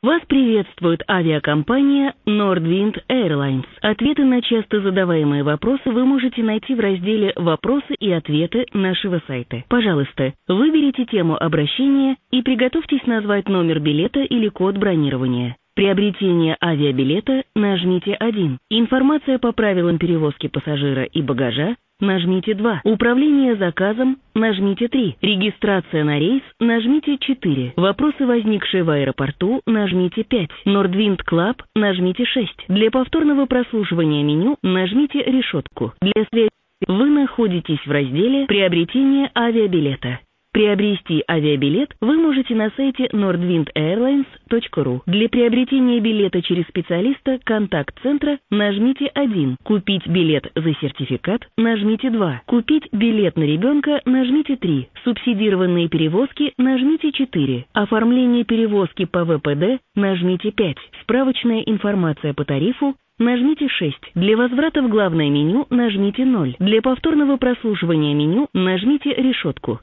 Вас приветствует авиакомпания Nordwind Airlines. Ответы на часто задаваемые вопросы вы можете найти в разделе «Вопросы и ответы» нашего сайта. Пожалуйста, выберите тему обращения и приготовьтесь назвать номер билета или код бронирования. Приобретение авиабилета нажмите 1. Информация по правилам перевозки пассажира и багажа нажмите 2. Управление заказом нажмите 3. Регистрация на рейс нажмите 4. Вопросы, возникшие в аэропорту, нажмите 5. Nordwind Club нажмите 6. Для повторного прослушивания меню нажмите решетку. Для связи вы находитесь в разделе «Приобретение авиабилета». Приобрести авиабилет вы можете на сайте nordwindairlines.ru. Для приобретения билета через специалиста контакт-центра нажмите 1. Купить билет за сертификат нажмите 2. Купить билет на ребенка нажмите 3. Субсидированные перевозки нажмите 4. Оформление перевозки по ВПД нажмите 5. Справочная информация по тарифу нажмите 6. Для возврата в главное меню нажмите 0. Для повторного прослушивания меню нажмите решетку.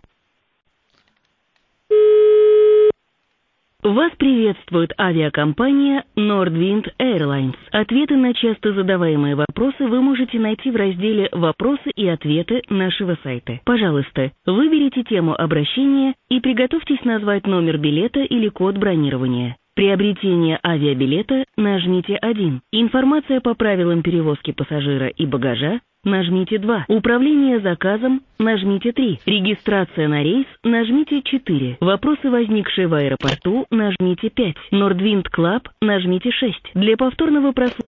Вас приветствует авиакомпания Nordwind Airlines. Ответы на часто задаваемые вопросы вы можете найти в разделе «Вопросы и ответы» нашего сайта. Пожалуйста, выберите тему обращения и приготовьтесь назвать номер билета или код бронирования. Приобретение авиабилета нажмите 1. Информация по правилам перевозки пассажира и багажа нажмите 2. Управление заказом нажмите 3. Регистрация на рейс нажмите 4. Вопросы, возникшие в аэропорту, нажмите 5. Nordwind Club нажмите 6. Для повторного прослушивания